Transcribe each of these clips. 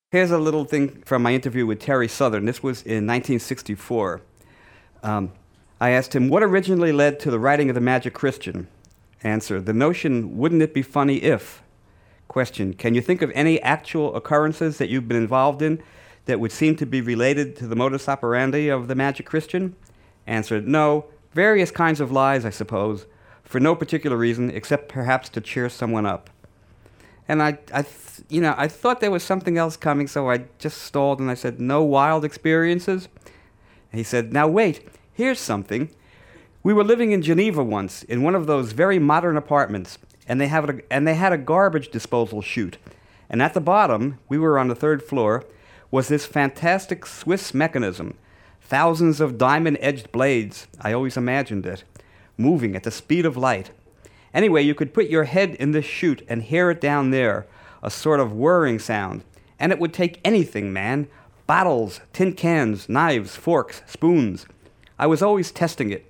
Here's a little thing from my interview with Terry Southern. This was in 1964. I asked him, what originally led to the writing of The Magic Christian? Answer, the notion, wouldn't it be funny if? Question, can you think of any actual occurrences that you've been involved in that would seem to be related to the modus operandi of The Magic Christian? Answer, no, various kinds of lies, I suppose, for no particular reason except perhaps to cheer someone up. And I thought there was something else coming, so I just stalled and I said, no wild experiences? And he said, now wait, here's something. We were living in Geneva once in one of those very modern apartments, and they had a garbage disposal chute. And at the bottom, we were on the third floor, was this fantastic Swiss mechanism. Thousands of diamond-edged blades, I always imagined it, moving at the speed of light. Anyway, you could put your head in this chute and hear it down there, a sort of whirring sound. And it would take anything, man. Bottles, tin cans, knives, forks, spoons. I was always testing it.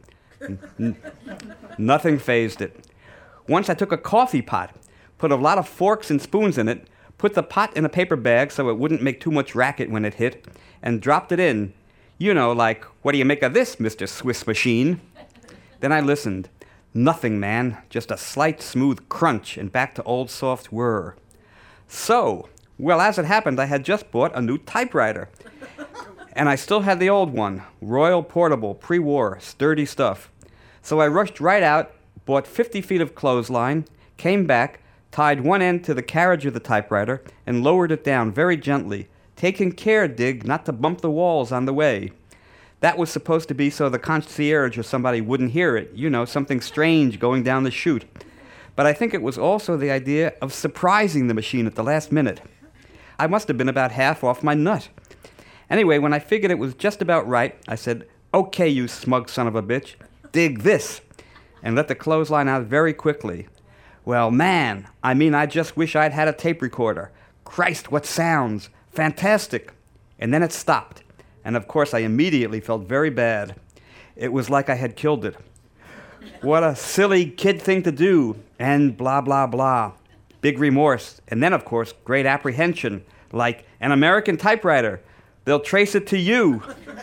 Nothing fazed it. Once I took a coffee pot, put a lot of forks and spoons in it, put the pot in a paper bag so it wouldn't make too much racket when it hit, and dropped it in. You know, like, what do you make of this, Mr. Swiss Machine? Then I listened. Nothing, man. Just a slight, smooth crunch and back to old soft whir. So, well, as it happened, I had just bought a new typewriter. And I still had the old one, Royal Portable, pre-war, sturdy stuff. So I rushed right out, bought 50 feet of clothesline, came back, tied one end to the carriage of the typewriter, and lowered it down very gently, taking care, Dig, not to bump the walls on the way. That was supposed to be so the concierge or somebody wouldn't hear it, you know, something strange going down the chute. But I think it was also the idea of surprising the machine at the last minute. I must have been about half off my nut. Anyway, when I figured it was just about right, I said, okay, you smug son of a bitch, dig this, and let the clothesline out very quickly. Well, man, I just wish I'd had a tape recorder. Christ, what sounds! Fantastic! And then it stopped. And of course, I immediately felt very bad. It was like I had killed it. What a silly kid thing to do, and blah, blah, blah. Big remorse. And then, of course, great apprehension, like an American typewriter. They'll trace it to you.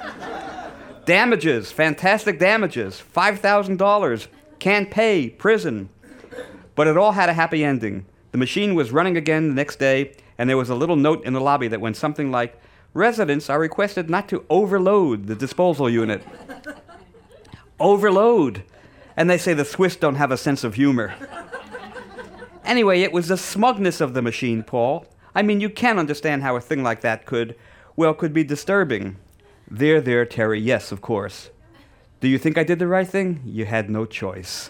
Damages, fantastic damages, $5,000, can't pay, prison. But it all had a happy ending. The machine was running again the next day, and there was a little note in the lobby that went something like, residents are requested not to overload the disposal unit. Overload. And they say the Swiss don't have a sense of humor. Anyway, it was the smugness of the machine, Paul. I mean, you can understand how a thing like that could be disturbing. There, Terry, yes, of course. Do you think I did the right thing? You had no choice.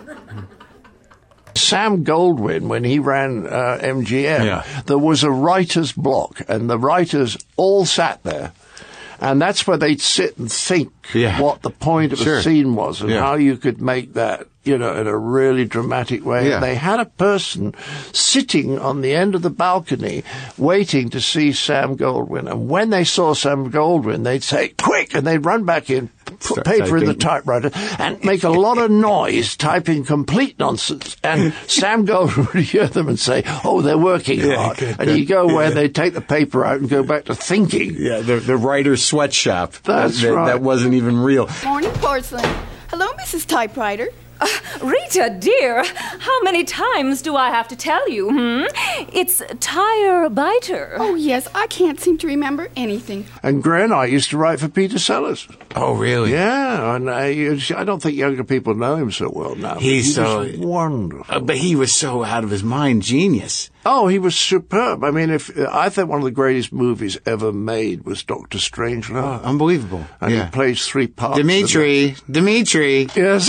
Sam Goldwyn, when he ran MGM, there was a writer's block, and the writers all sat there. And that's where they'd sit and think what the point of a scene was and how you could make that, in a really dramatic way. And they had a person sitting on the end of the balcony waiting to see Sam Goldwyn. And when they saw Sam Goldwyn, they'd say, quick! And they'd run back in, put paper in the typewriter, and make a lot of noise, typing complete nonsense. And Sam Goldwyn would hear them and say, oh, they're working hard. And you go where they take the paper out and go back to thinking. Yeah, the writer's sweatshop. That's right. That wasn't even real. Morning, Porcelain. Hello, Mrs. Typewriter. Rita, dear, how many times do I have to tell you, It's Tire Biter. Oh, yes, I can't seem to remember anything. And Gren, I used to write for Peter Sellers. Oh, really? Yeah, and I don't think younger people know him so well now. He was wonderful. But he was so out of his mind genius. Oh, he was superb. I mean, I think one of the greatest movies ever made was Dr. Strangelove. Oh, unbelievable. And he plays three parts. Dimitri. Yes.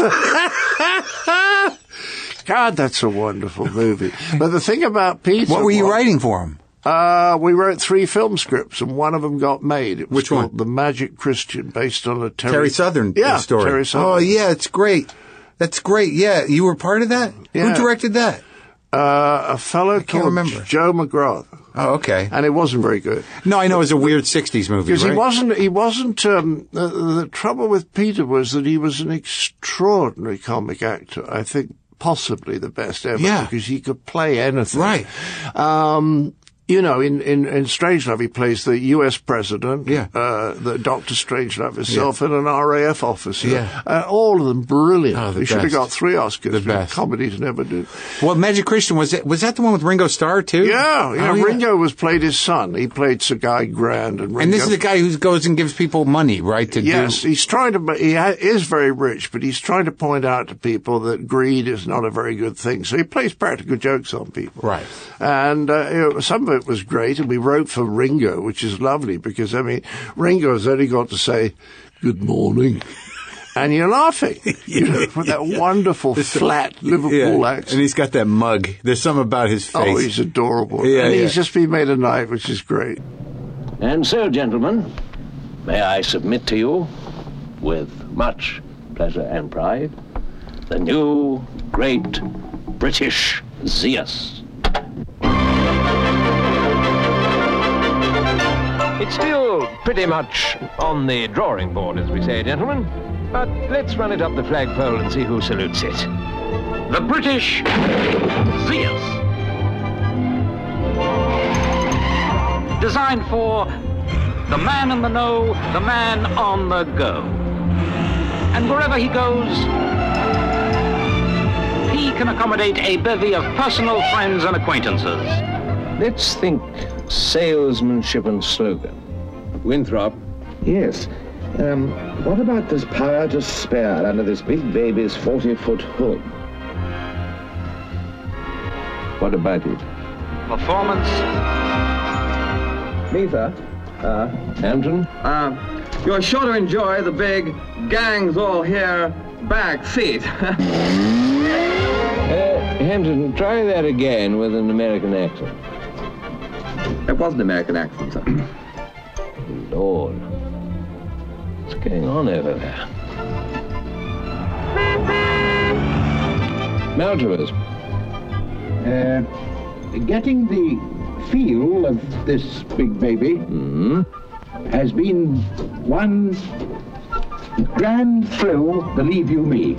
God, that's a wonderful movie. But the thing about Peter... What were you writing for him? We wrote 3 film scripts, and one of them got made. It was Which one? The Magic Christian, based on a Terry Southern story. Terry Southern. Oh, yeah, it's great. That's great. Yeah, you were part of that? Yeah. Who directed that? A fellow called Joe McGrath. Oh, okay. And it wasn't very good. No, I know it was a weird 60s movie, Because right? he wasn't, the trouble with Peter was that he was an extraordinary comic actor. I think possibly the best ever. Yeah. Because he could play anything. Right. You know, in Strangelove, he plays the U.S. president, the Dr. Strangelove himself, and an RAF officer. Yeah. All of them brilliant. Oh, they should have got 3 Oscars. The best. Comedies never do. Well, Magic Christian, was that the one with Ringo Starr, too? Yeah. Ringo played his son. He played Sir Guy Grand. And this is the guy who goes and gives people money, right? He's trying to, he is very rich, but he's trying to point out to people that greed is not a very good thing. So he plays practical jokes on people. Right. And some of it was great, and we wrote for Ringo, which is lovely, because, I mean, Ringo's only got to say, good morning. And you're laughing, with that wonderful, flat Liverpool accent. And he's got that mug. There's something about his face. Oh, he's adorable. And he's just been made a knight, which is great. And so, gentlemen, may I submit to you, with much pleasure and pride, the new great British Zeus. It's still pretty much on the drawing board, as we say, gentlemen. But let's run it up the flagpole and see who salutes it. The British Zeus. Designed for the man in the know, the man on the go. And wherever he goes, he can accommodate a bevy of personal friends and acquaintances. Let's think salesmanship and slogan. Winthrop. Yes. What about this power to spare under this big baby's 40-foot hood? What about it? Performance. Neither. Hampton? You're sure to enjoy the big gangs all here back seat. Hampton, try that again with an American accent. It was an American accent, sir. Lord. What's going on over there? Maltravers. Getting the feel of this big baby has been one grand thrill, believe you me.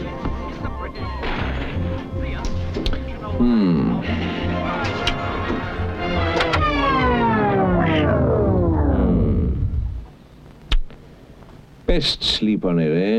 Best sleep on it, eh?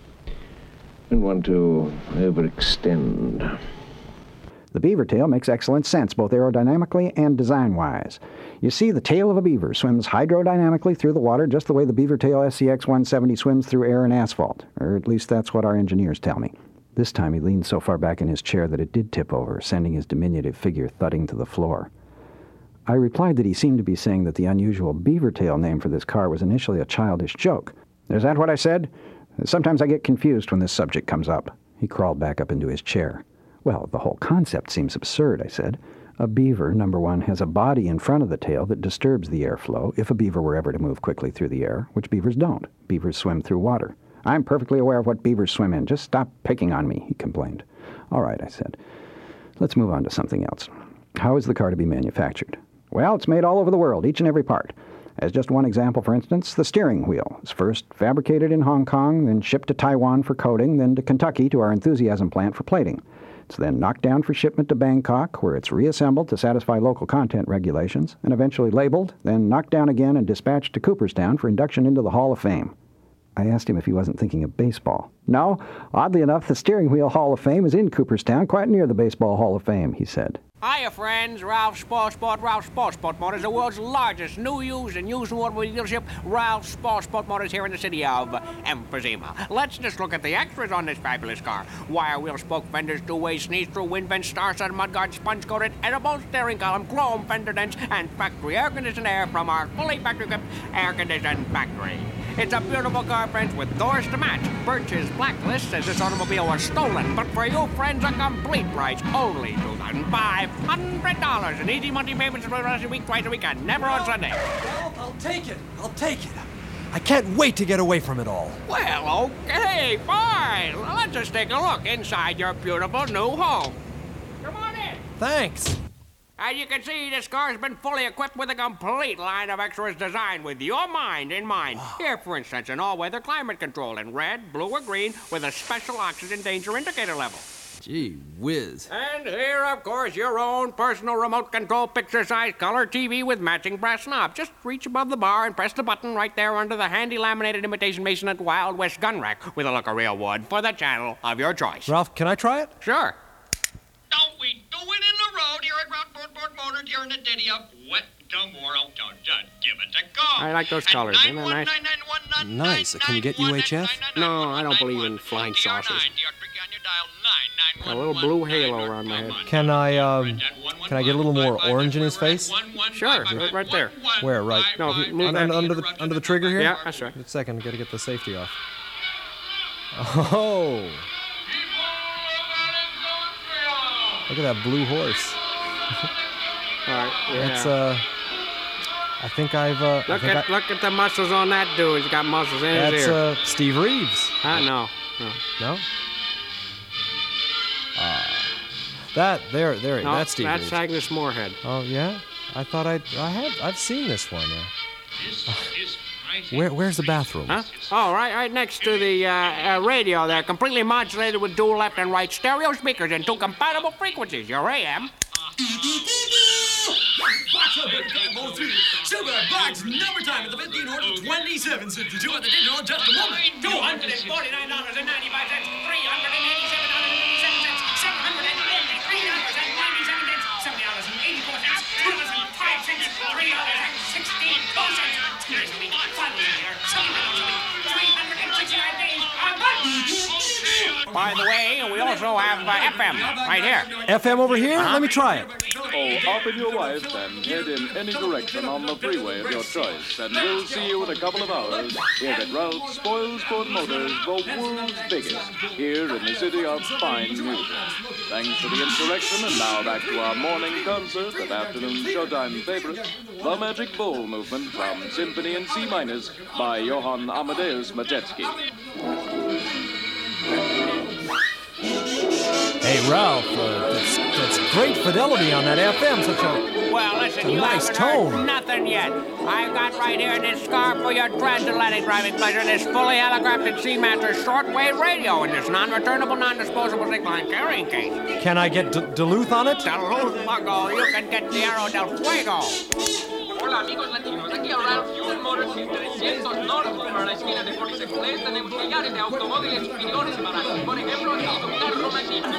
Don't want to overextend. The beaver tail makes excellent sense, both aerodynamically and design-wise. You see, the tail of a beaver swims hydrodynamically through the water just the way the beaver tail SCX 170 swims through air and asphalt. Or at least that's what our engineers tell me. This time he leaned so far back in his chair that it did tip over, sending his diminutive figure thudding to the floor. I replied that he seemed to be saying that the unusual beaver tail name for this car was initially a childish joke. Is that what I said? Sometimes I get confused when this subject comes up. He crawled back up into his chair. Well, the whole concept seems absurd, I said. A beaver, number one, has a body in front of the tail that disturbs the airflow if a beaver were ever to move quickly through the air, which beavers don't. Beavers swim through water. I'm perfectly aware of what beavers swim in. Just stop picking on me, he complained. All right, I said. Let's move on to something else. How is the car to be manufactured? Well, it's made all over the world, each and every part. As just one example, for instance, the steering wheel is first fabricated in Hong Kong, then shipped to Taiwan for coating, then to Kentucky to our Enthusiasm plant for plating. It's then knocked down for shipment to Bangkok, where it's reassembled to satisfy local content regulations, and eventually labeled, then knocked down again and dispatched to Cooperstown for induction into the Hall of Fame. I asked him if he wasn't thinking of baseball. No, oddly enough, the Steering Wheel Hall of Fame is in Cooperstown, quite near the Baseball Hall of Fame, he said. Hiya, friends. Ralph's Sport Motors, the world's largest new used and used automobile dealership. Ralph's Sport Motors here in the city of Emphysema. Let's just look at the extras on this fabulous car. Wire wheel spoke fenders, two-way sneeze-through, wind vents, star-studded mudguard, sponge-coated, edible steering column, chrome fender dents, and factory air-conditioned air from our fully factory-equipped air-conditioned factory. It's a beautiful car, friends, with doors to match. Birch's Blacklist says this automobile was stolen, but for you, friends, a complete price, only $2,500 in easy monthly payments for the rest of the week, twice a week, and never on Sunday. Well, I'll take it. I can't wait to get away from it all. Well, okay, fine. Let's just take a look inside your beautiful new home. Come on in. Thanks. As you can see, this car's been fully equipped with a complete line of extras designed with your mind in mind. Here, for instance, an all-weather climate control in red, blue, or green with a special oxygen danger indicator level. Gee whiz. And here, of course, your own personal remote control picture-size color TV with matching brass knob. Just reach above the bar and press the button right there under the handy laminated imitation mason at Wild West gun rack with a look of real wood for the channel of your choice. Ralph, can I try it? Sure. Don't we do it in the road here at Rockport Motor during the ditty of Wet Tomorrow? Don't give it a go. I like those colors. Isn't that nice? Nice. Can you get UHF? No, I don't believe in flying saucers. Got a little blue halo around my head. Can I get a little more orange in his face? Sure, right there. Where? Right? No, move that. Under the trigger here? Yeah, that's right. Just a second, gotta get the safety off. Oh! Look at that blue horse. All right, yeah. That's I think I've look at the muscles on that dude. He's got muscles in his ear. That's Steve Reeves. No. No? That's Steve That's Reeves. Agnes Moorehead. Oh yeah? I thought I've seen this one. Where's the bathroom? Huh? Oh, right next to the radio there, completely modulated with dual left and right stereo speakers and 2 compatible frequencies. Your AM. Box open, Campbell 3. Silver box number time at the 15 order 2762 at the digital just a moment. $249.95, $387.87, By the way, we also have FM right here. FM over here? Let me try it. Hop in your wife and head in any direction on the freeway of your choice, and we'll see you in a couple of hours here at Ralph Spoils Ford Motors, the world's biggest, here in the city of fine music. Thanks for the insurrection, and now back to our morning concert of afternoon showtime favorites, The Magic Bowl Movement from Symphony in C minus by Johann Amadeus Matetsky. Hey, Ralph, that's great fidelity on that FM. Such a nice tone. Heard nothing yet. I've got right here this scarf for your transatlantic driving pleasure, this fully holographic C-Master shortwave radio, and this non-returnable, non-disposable zip-line carrying case. Can I get Duluth on it? Duluth, Mago. You can get Tierra del Fuego. Hola amigos latinos, aquí a Ralph Fuel Motors 300 North para la esquina de Forks Express. Tenemos millares de automóviles y millones para, por ejemplo, el carro machine.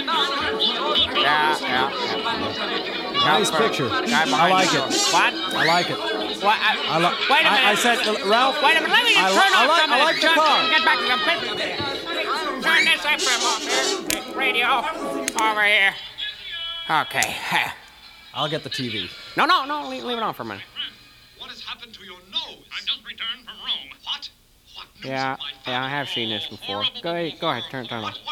Yeah. Nice picture. I like it. What? I like it. What? Wait a minute. I said, Ralph. Wait a minute. Let me just turn off some I like the car. Get back to the picture there. Turn this FM off here. Radio over here. Okay. I'll get the TV. No. Leave it on for a minute. What has happened to your nose? I've just returned from Rome. What? Yeah, I have seen this before. Go ahead, turn it off.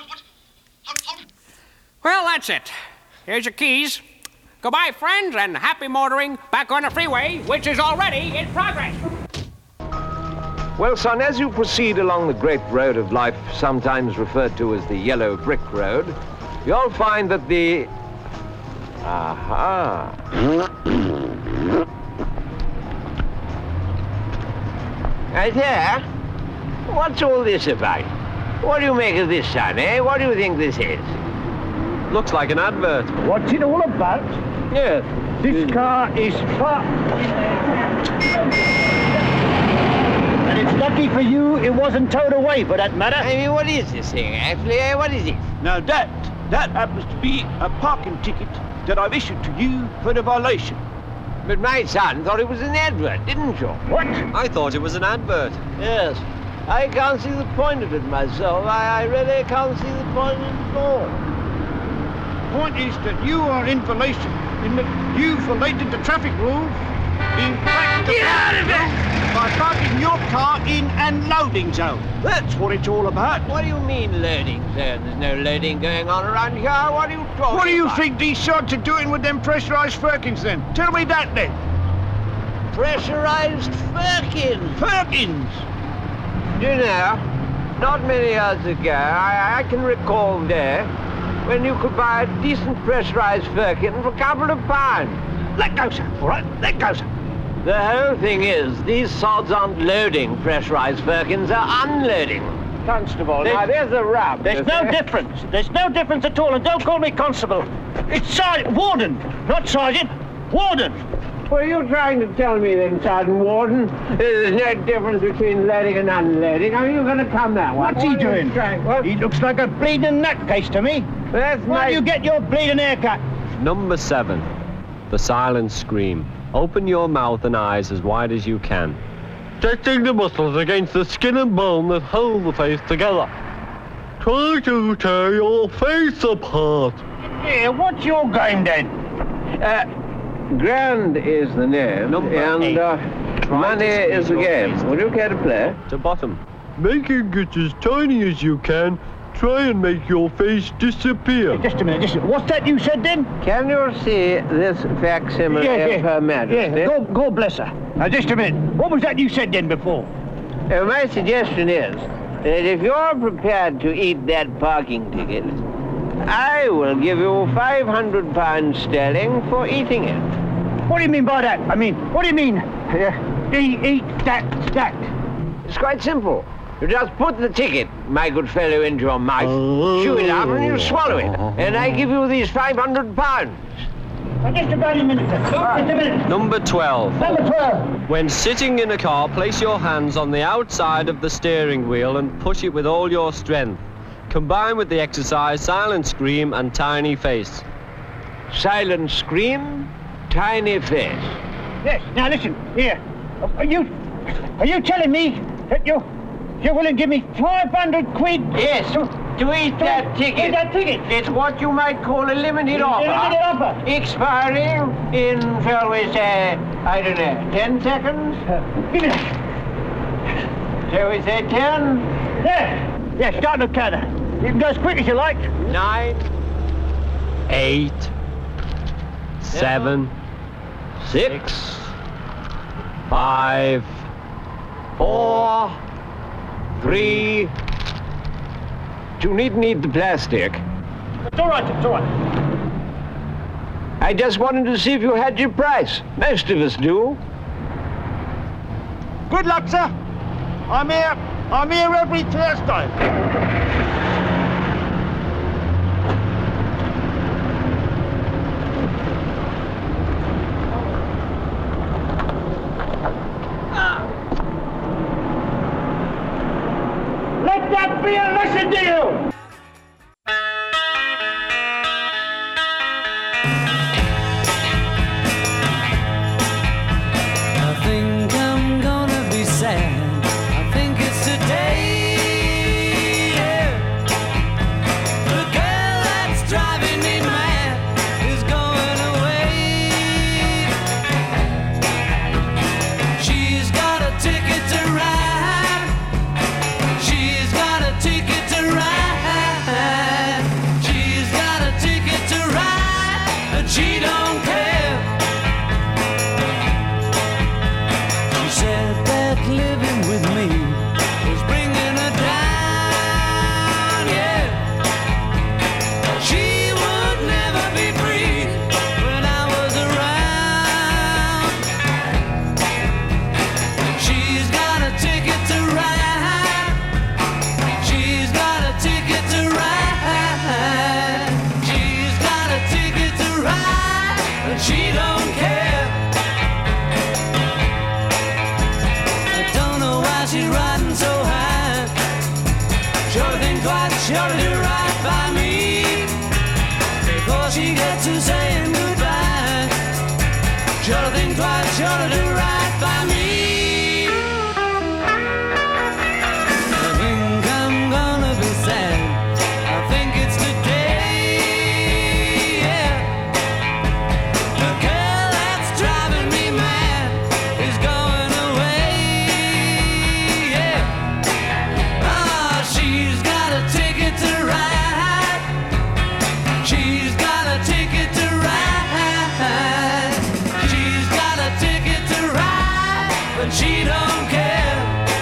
Well, that's it. Here's your keys. Goodbye, friends, and happy motoring back on the freeway, which is already in progress. Well, son, as you proceed along the great road of life, sometimes referred to as the Yellow Brick Road, you'll find that the... Aha. Hey there. What's all this about? What do you make of this, son, eh? What do you think this is? Looks like an advert. What's it all about? Yes. This car is and it's lucky for you it wasn't towed away, for that matter. I mean, what is this thing, actually? What is it? Now, that happens to be a parking ticket that I've issued to you for the violation. But my son thought it was an advert, didn't you? What? I thought it was an advert. Yes. I can't see the point of it myself. I really can't see the point at all. The point is that you are in violation, in that you violated the traffic rules in practice. Get out of it! By parking your car in an loading zone. That's what it's all about. What do you mean loading zone? There's no loading going on around here. What are you talking about? What do you think these sods are doing with them pressurized Firkins then? Tell me that then. Pressurized Firkins? Firkins! You know, not many years ago, I can recall there, when you could buy a decent pressurized Firkin for a couple of pounds. Let go, sir. All right, let go, sir. The whole thing is, these sods aren't loading pressurized Firkins, they're unloading. Constable. Now, there's the rub. There's no difference. There's no difference at all, and don't call me Constable. It's Sergeant Warden, not Sergeant. Warden. What are you trying to tell me then, Sergeant Warden? There's no difference between leading and unleading. Are you going to come that way? What's he doing? He looks like a bleeding nutcase to me. That's Why do you get your bleeding haircut? Number 7. The silent scream. Open your mouth and eyes as wide as you can. Testing the muscles against the skin and bone that hold the face together. Try to tear your face apart. Yeah, what's your game then? Grand is the name, and money is the game. Would you care to play? To bottom. Making it as tiny as you can, try and make your face disappear. Just a minute. What's that you said then? Can you see this facsimile of Her Majesty? Yeah, God bless her. Now, just a minute. What was that you said then before? My suggestion is that if you're prepared to eat that parking ticket, I will give you £500 sterling for eating it. What do you mean by that? I mean, what do you mean? Eat that. It's quite simple. You just put the ticket, my good fellow, into your mouth, chew it up, and you swallow it. And I give you these £500. Just about a minute. Just a minute. Number 12. Number 12. When sitting in a car, place your hands on the outside of the steering wheel and push it with all your strength. Combine with the exercise silent scream and tiny face. Silent scream, tiny face. Yes. Now listen. Here. Are you telling me that you're willing to give me 500 quid? Yes. To eat that ticket. Eat that ticket. It's what you might call a limited offer. Limited offer. Expiring in, shall we say, I don't know, 10 seconds? Give me that. Shall we say 10? Yeah, start the counter. You can go as quick as you like. 9, 8, 7, 6, 5, 4, 3. You needn't eat the plastic. It's all right. I just wanted to see if you had your price. Most of us do. Good luck, sir. I'm here every Thursday. Let that be a lesson to you! I think I'm gonna be sad. I think it's today. Yeah. The girl that's driving me mad is going away. She's got a ticket to ride. She's got a ticket to ride. She's got a ticket to ride, but she don't care. She said that living with me was bringing her down, yeah. She would never be free when I was around. She's got a ticket to ride. She's got a ticket to ride. She's got a ticket to ride, but she don't care. I don't know why she's riding so high. Sure think twice, sure to do right by me before she gets to saying goodbye. Sure think twice, sure to do right by me. I think I'm gonna be sad. I think it's today, yeah. The girl that's driving me mad is going away, yeah. Ah, she's got a ticket to ride. She's got a ticket to ride. She's got a ticket to ride, but she don't care.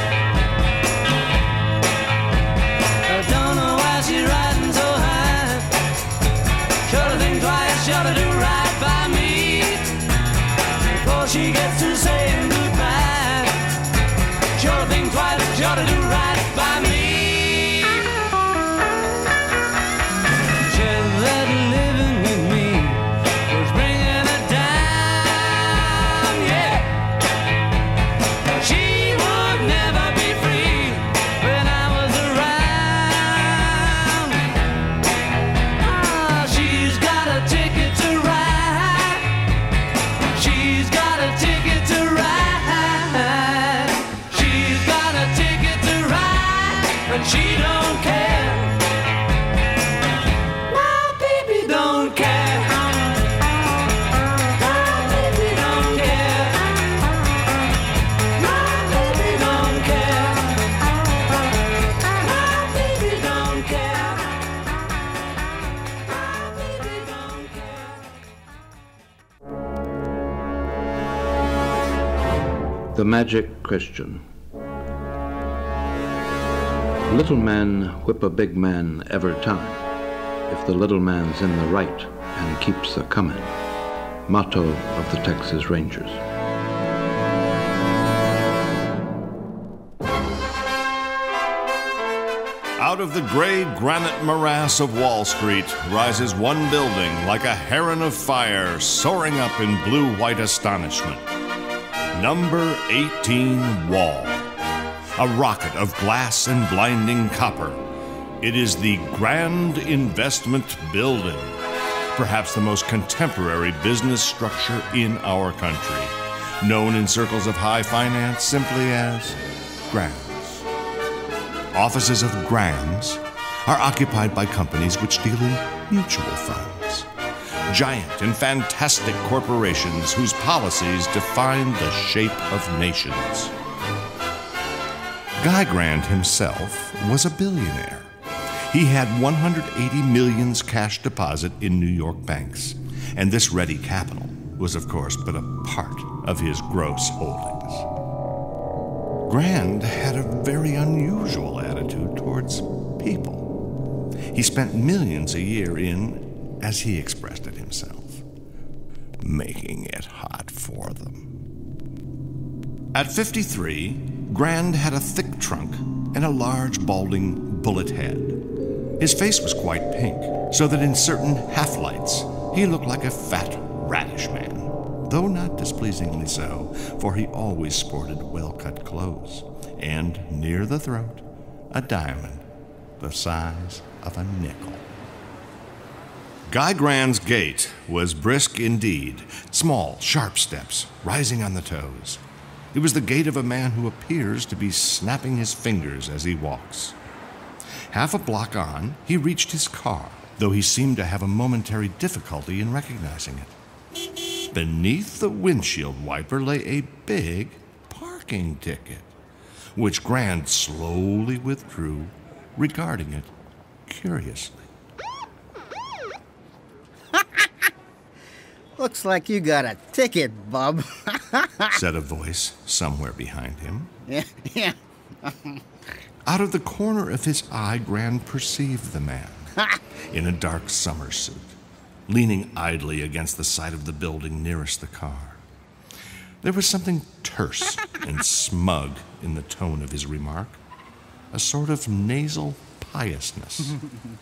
I don't know why she's riding so high. Sure to think twice, sure to do right by me before she gets to saying goodbye. Sure to think twice, sure to do right by me. The Magic Christian. Little men whip a big man every time, if the little man's in the right and keeps a comin'. Motto of the Texas Rangers. Out of the gray granite morass of Wall Street rises one building like a heron of fire soaring up in blue-white astonishment. Number 18 Wall. A rocket of glass and blinding copper. It is the Grand Investment Building, perhaps the most contemporary business structure in our country, known in circles of high finance simply as Grams. Offices of Grams are occupied by companies which deal in mutual funds. Giant and fantastic corporations whose policies define the shape of nations. Guy Grand himself was a billionaire. He had 180 millions cash deposit in New York banks, and this ready capital was, of course, but a part of his gross holdings. Grand had a very unusual attitude towards people. He spent millions a year in, as he expressed it himself, making it hot for them. At 53, Grand had a thick trunk and a large, balding bullet head. His face was quite pink, so that in certain half-lights he looked like a fat radish man, though not displeasingly so, for he always sported well-cut clothes, and near the throat, a diamond the size of a nickel. Guy Grand's gait was brisk indeed, small, sharp steps, rising on the toes. It was the gait of a man who appears to be snapping his fingers as he walks. Half a block on, he reached his car, though he seemed to have a momentary difficulty in recognizing it. Beneath the windshield wiper lay a big parking ticket, which Grand slowly withdrew, regarding it curiously. Looks like you got a ticket, bub, said a voice somewhere behind him. Yeah. Out of the corner of his eye, Grand perceived the man in a dark summer suit, leaning idly against the side of the building nearest the car. There was something terse and smug in the tone of his remark, a sort of nasal piousness.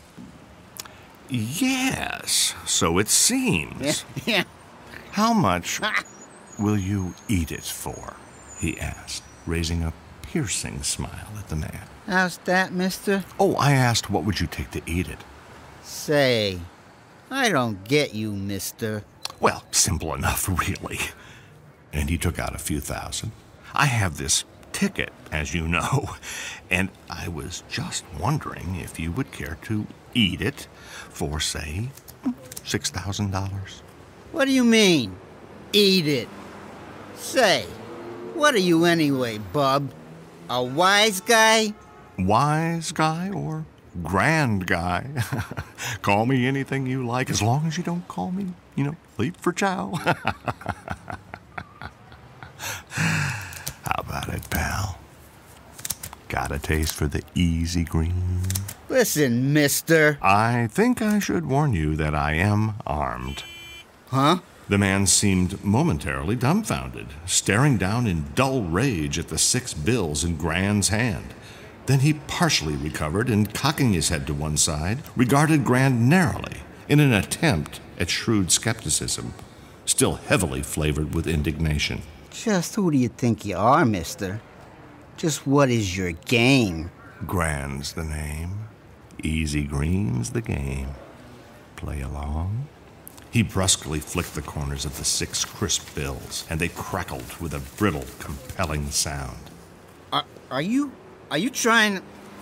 Yes, so it seems. Yeah. How much will you eat it for? He asked, raising a piercing smile at the man. How's that, mister? Oh, I asked what would you take to eat it. Say, I don't get you, mister. Well, simple enough, really. And he took out a few thousand. I have this ticket, as you know, and I was just wondering if you would care to eat it for, say, $6,000. What do you mean, eat it? Say, what are you anyway, bub? A wise guy? Wise guy or grand guy? Call me anything you like, as long as you don't call me, late for chow. How about it, pal? Got a taste for the easy green? Listen, mister. I think I should warn you that I am armed. Huh? The man seemed momentarily dumbfounded, staring down in dull rage at the 6 bills in Grand's hand. Then he partially recovered and, cocking his head to one side, regarded Grand narrowly in an attempt at shrewd skepticism, still heavily flavored with indignation. Just who do you think you are, mister? Just what is your game? Grand's the name. Easy green's the game. Play along? He brusquely flicked the corners of the 6 crisp bills, and they crackled with a brittle, compelling sound. Are you trying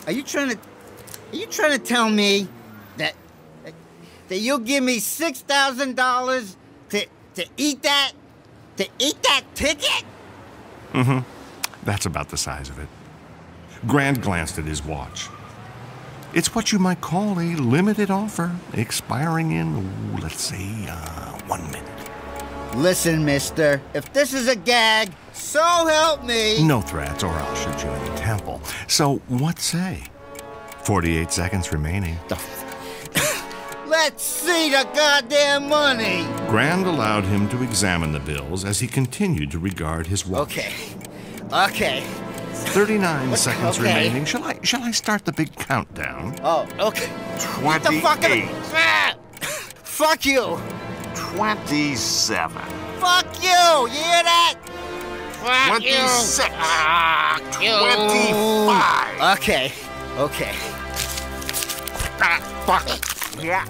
to tell me that you'll give me $6,000 to eat that ticket? Mm-hmm. That's about the size of it. Grand glanced at his watch. It's what you might call a limited offer, expiring in, let's say, 1 minute. Listen, mister, if this is a gag, so help me. No threats or I'll shoot you in the temple. So what say? 48 seconds remaining. Let's see the goddamn money. Grand allowed him to examine the bills as he continued to regard his watch. Okay. 39 seconds remaining. Shall I start the big countdown? Oh, okay. 28. The fucking... Fuck you. 27. Fuck you. You hear that? Fuck 26. you. 25. Okay. Fuck. Yeah.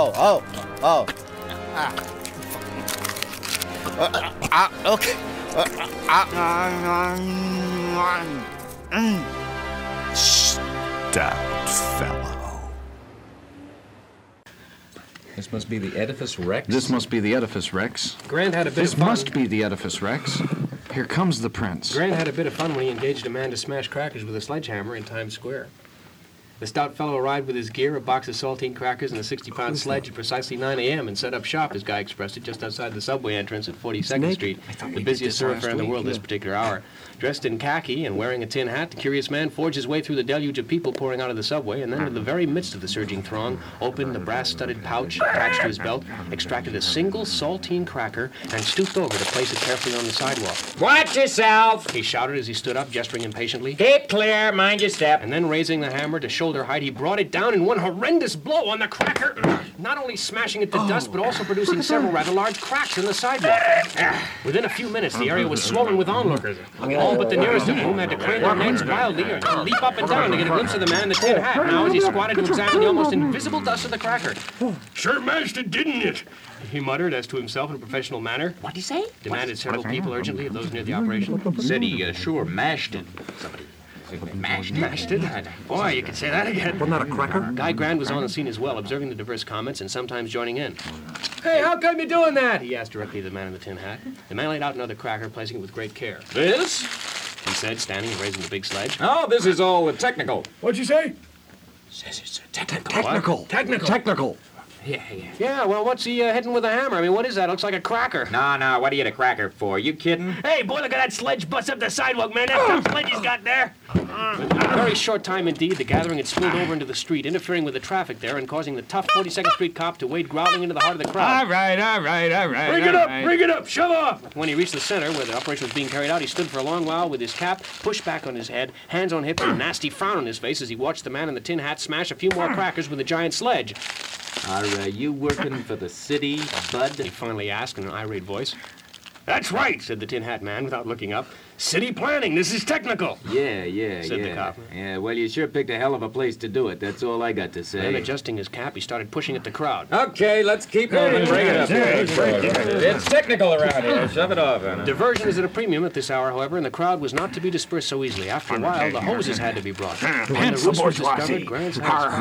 Okay. Stout fellow. This must be the Edifice Rex. This must be the Edifice Rex. Grant had a bit This of fun. must be the Edifice Rex. Here comes the prince. Grant had a bit of fun when he engaged a man to smash crackers with a sledgehammer in Times Square. The stout fellow arrived with his gear, a box of saltine crackers, and a 60-pound sledge at precisely 9 a.m. and set up shop, as Guy expressed it, just outside the subway entrance at 42nd Street, the busiest thoroughfare in the world this particular hour. Dressed in khaki and wearing a tin hat, the curious man forged his way through the deluge of people pouring out of the subway, and then to the very midst of the surging throng, opened the brass-studded pouch attached to his belt, extracted a single saltine cracker, and stooped over to place it carefully on the sidewalk. Watch yourself! He shouted as he stood up, gesturing impatiently. Keep clear, mind your step. And then raising the hammer to shoulder height, he brought it down in one horrendous blow on the cracker, not only smashing it to dust, but also producing several rather large cracks in the sidewalk. Within a few minutes, the area was swollen with onlookers, all but the nearest of whom had to crane their necks wildly or leap up and down to get a glimpse of the man in the tin hat now as he squatted to examine the almost invisible dust of the cracker. Sure mashed it, didn't it? He muttered as to himself in a professional manner. What'd he say? Demanded several people urgently of those near the operation. Said he sure mashed it. Somebody mashed it? Boy, you could say that again. Wasn't that a cracker? Guy Grand was on the scene as well, observing the diverse comments and sometimes joining in. Hey, how come you're doing that? He asked directly of the man in the tin hat. The man laid out another cracker, placing it with great care. This? He said, standing and raising the big sledge. Oh, this is all technical. What'd you say? Says it's technical. Technical. Yeah, well, what's he hitting with a hammer? I mean, what is that? Looks like a cracker. No, what do you get a cracker for? You kidding? Hey, boy, look at that sledge bust up the sidewalk, man. That tough sledge he's got there. In a very short time indeed, the gathering had spilled over into the street, interfering with the traffic there and causing the tough 42nd Street cop to wade growling into the heart of the crowd. All right. Bring it up, shove off! When he reached the center where the operation was being carried out, he stood for a long while with his cap pushed back on his head, hands on hips, and a nasty frown on his face as he watched the man in the tin hat smash a few more crackers with a giant sledge. Are you working for the city, bud? He finally asked in an irate voice. That's right, said the tin hat man without looking up. City planning, this is technical. Yeah, said the cop. Yeah, well, you sure picked a hell of a place to do it. That's all I got to say. Then adjusting his cap, he started pushing at the crowd. Okay, let's keep moving. Bring it up. It's technical around here. Shove it off, Anna. Diversion is at a premium at this hour, however, and the crowd was not to be dispersed so easily. After a while, the hoses had to be brought. When the roost was discovered, Grant's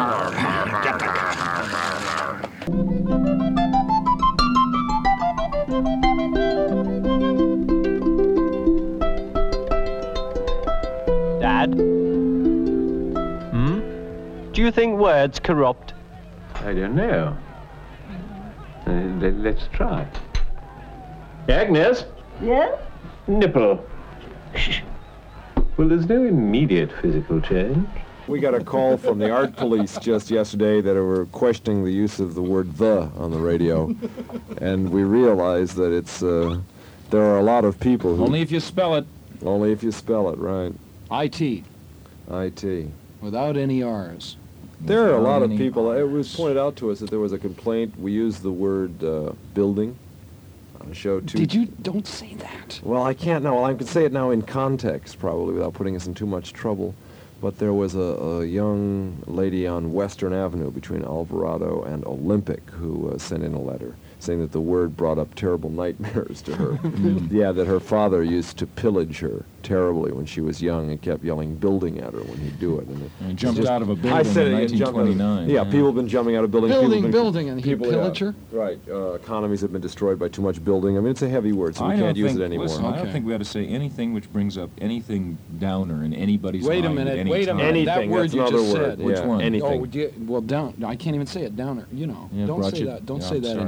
Dad? Do you think words corrupt? I don't know. Let's try. Agnes? Yes? Nipple. Well, there's no immediate physical change. We got a call from the art police just yesterday that were questioning the use of the word "the" on the radio, and we realized that it's there are a lot of people who... Only if you spell it. Only if you spell it, right. I-T. I-T. Without any R's. There are a lot of people. It was pointed out to us that there was a complaint. We used the word building on a show too. Did you? Don't say that. Well, I can't now. Well, I can say it now in context, probably, without putting us in too much trouble. But there was a young lady on Western Avenue between Alvarado and Olympic who sent in a letter saying that the word brought up terrible nightmares to her. Yeah, that her father used to pillage her terribly when she was young and kept yelling building at her when he'd do it. And jumped out of a building in 1929. Yeah, people have been jumping out of buildings. Building, and he'd pillage her? Right. Economies have been destroyed by too much building. I mean, it's a heavy word, so we can't use it anymore. Listen, I don't think we ought to say anything which brings up anything downer in anybody's mind. Wait a minute. Anything, that word you just said. Which one? Anything. Oh, well, down. I can't even say it. Downer. You know. Yeah, don't say that. Don't say that anymore. I didn't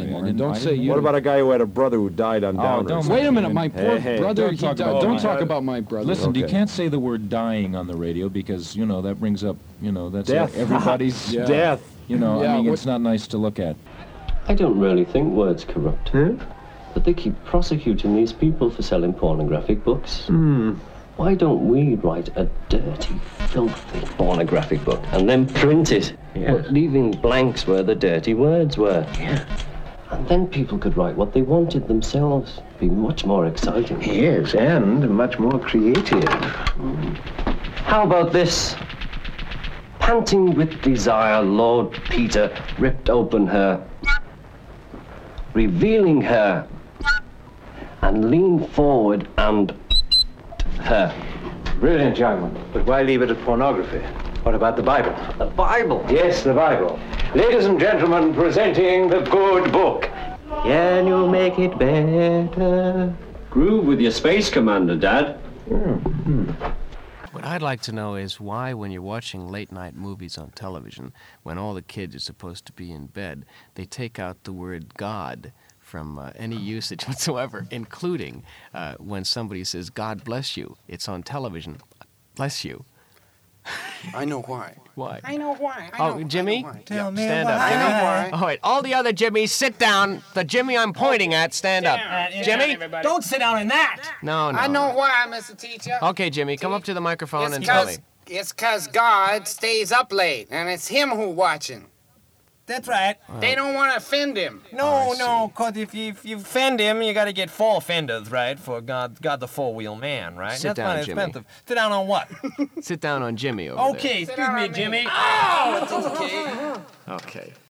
Don't say you. What about a guy who had a brother who died on Downers? Wait a minute, my poor brother. Don't talk about my brother. Listen, you can't say the word dying on the radio because, that brings up, that's death. Everybody's death. It's not nice to look at. I don't really think words corrupt. But they keep prosecuting these people for selling pornographic books. Why don't we write a dirty, filthy pornographic book and then print it, but leaving blanks where the dirty words were? And then people could write what they wanted themselves. Be much more exciting. Yes, and much more creative. How about this? Panting with desire, Lord Peter ripped open her, revealing her, and leaned forward and her. Brilliant, young. But why leave it at pornography? What about the Bible? The Bible? Yes, the Bible. Ladies and gentlemen, presenting the good book. Can you make it better? Groove with your Space Commander, Dad. What I'd like to know is why, when you're watching late-night movies on television, when all the kids are supposed to be in bed, they take out the word God from any usage whatsoever, including when somebody says, God bless you. It's on television. Bless you. I know why. Why? I know why. Jimmy? Tell me stand why. up. I know Jimmy. why. All right, all the other Jimmys, sit down. The Jimmy I'm pointing at, stand up. Jimmy? Don't sit down in that. No. I know why, Mr. Teacher. Okay, Jimmy, come up to the microphone and tell me. It's because God stays up late, and it's him who watching. That's right. They don't want to offend him. No, because if you offend him, you got to get 4 offenders, right? For God the four-wheel man, right? Sit down, Jimmy. Expensive. Sit down on what? Sit down on Jimmy over there. Okay, excuse me, Jimmy. Oh, it's okay. Okay.